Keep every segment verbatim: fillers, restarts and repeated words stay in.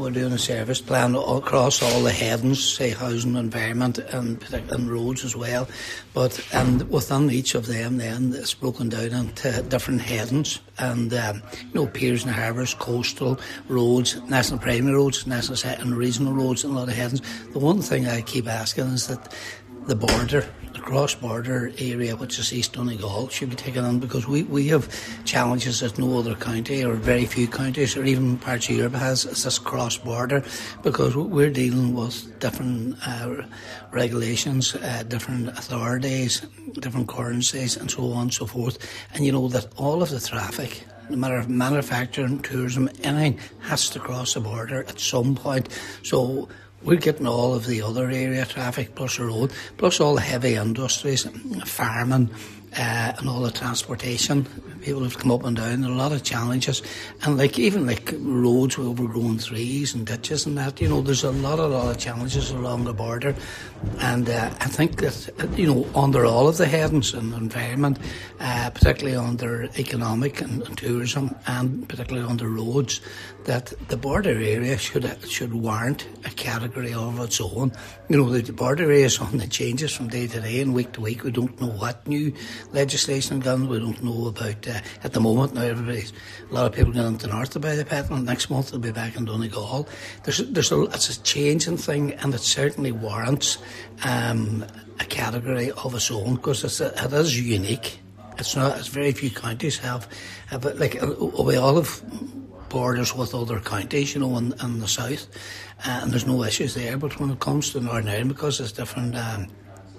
we're doing a service plan all across all the headings, say housing, environment and, and roads as well. But and within each of them then it's broken down into different headings and um, you know, piers and harbours, coastal roads, national primary roads, national and regional roads and a lot of headings. The one thing I keep asking is that the border, the cross-border area, which is East Donegal, should be taken on because we, we have challenges that no other county or very few counties or even parts of Europe has. It's this cross-border because we're dealing with different uh, regulations, uh, different authorities, different currencies and so on and so forth. And you know that all of the traffic, no matter manufacturing, tourism, anything has to cross the border at some point. So we're getting all of the other area traffic plus the road, plus all the heavy industries, farming, uh, and all the transportation. People have come up and down, a lot of challenges. And like even like roads with overgrown trees and ditches and that, you know, there's a lot, a lot of challenges along the border. And uh, I think that, you know, under all of the headings and environment, uh, particularly under economic and, and tourism and particularly under roads, that the border area should should warrant a category of its own. You know, the border area is on the changes from day to day and week to week. We don't know what new legislation comes. We don't know about, uh, at the moment now everybody's, a lot of people going into the north to buy the petrol. Next month they'll be back in Donegal. There's, there's a, it's a changing thing and it certainly warrants um, a category of its own because it's a, it is unique. It's not, it's very few counties have, uh, but like uh, we all have borders with other counties, you know, in, in the south, uh, and there's no issues there. But when it comes to Northern Ireland, because it's different, um,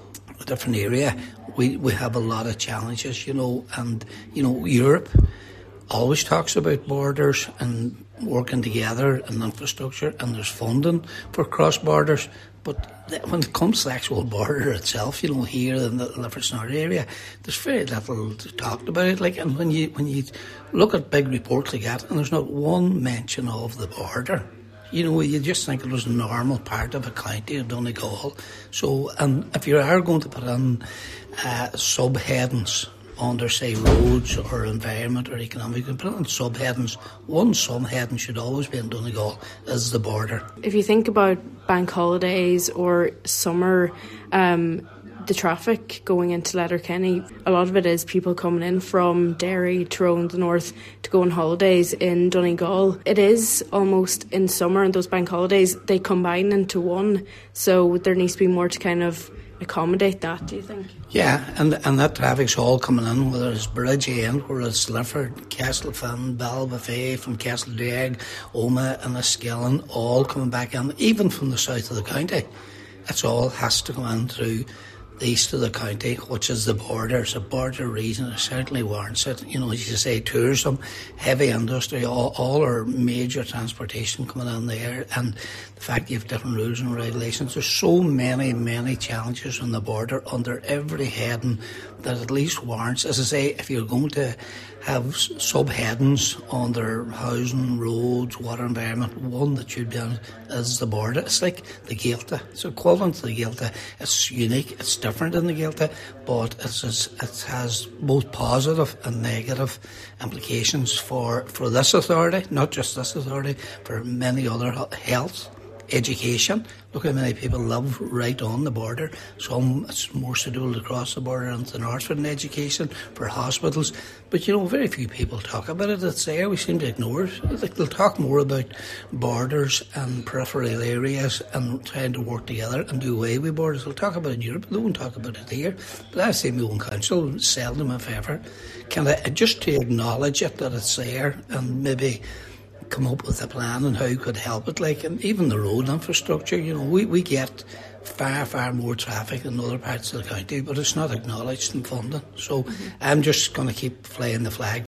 a different area, we we have a lot of challenges, you know. And you know, Europe always talks about borders and working together and infrastructure, and there's funding for cross borders. But when it comes to the actual border itself, you know, here in the Lifford North area, there's very little talked about it. Like, and when you when you look at big reports like that, and there's not one mention of the border, you know, you just think it was a normal part of a county of Donegal. So, and if you are going to put in uh, subheadings under, say, roads or environment or economic, you can put in subheadings. One subheading should always be in Donegal, is the border. If you think about bank holidays or summer, um, the traffic going into Letterkenny, a lot of it is people coming in from Derry, Tyrone, the north to go on holidays in Donegal. It is almost in summer and those bank holidays, they combine into one. So there needs to be more to kind of accommodate that, do you think? Yeah, and and that traffic's all coming in, whether it's Bridge End, whether it's Lifford, Castlefin, Ballybofey, from Castledrag, Omagh and Enniskillen, all coming back in, even from the south of the county. It's all has to come in through the east of the county, which is the border. It's a border region. It certainly warrants it. You know, as you say, tourism, heavy industry, all, all our major transportation coming in there, and the fact you have different rules and regulations. There's so many, many challenges on the border under every heading that at least warrants, as I say, if you're going to have subheadings under housing, roads, water, environment, one that should be on is the border. It's like the Gaelta. It's equivalent to the Gaelta. It's unique. It's different in the Gaelta, but it's, it's, it has both positive and negative implications for, for this authority, not just this authority, for many other health, education. Look how many people live right on the border. Some it's more suitable to cross the border into the north for an education, for hospitals. But you know, very few people talk about it. It's there. We seem to ignore it. Like, they'll talk more about borders and peripheral areas and trying to work together and do away with borders. They'll talk about it in Europe, but they won't talk about it here. But I say my own council, seldom if ever, can I just to acknowledge it, that it's there, and maybe come up with a plan on how you could help it. Like, and even the road infrastructure, you know, we, we get far, far more traffic than other parts of the county, but it's not acknowledged in funding. So mm-hmm. I'm just going to keep flying the flag